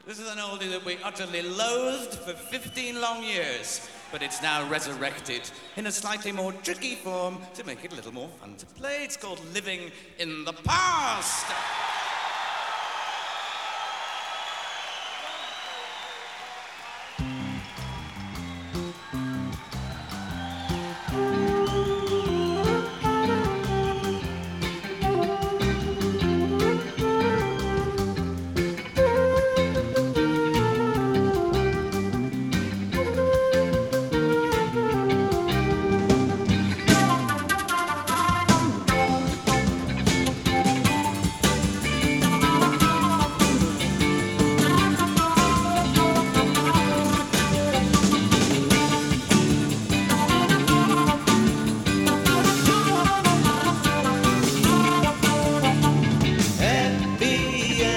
This is an oldie that we utterly loathed for 15 long years, but it's now resurrected in a slightly more tricky form to make it a little more fun to play. It's called Living in the Past.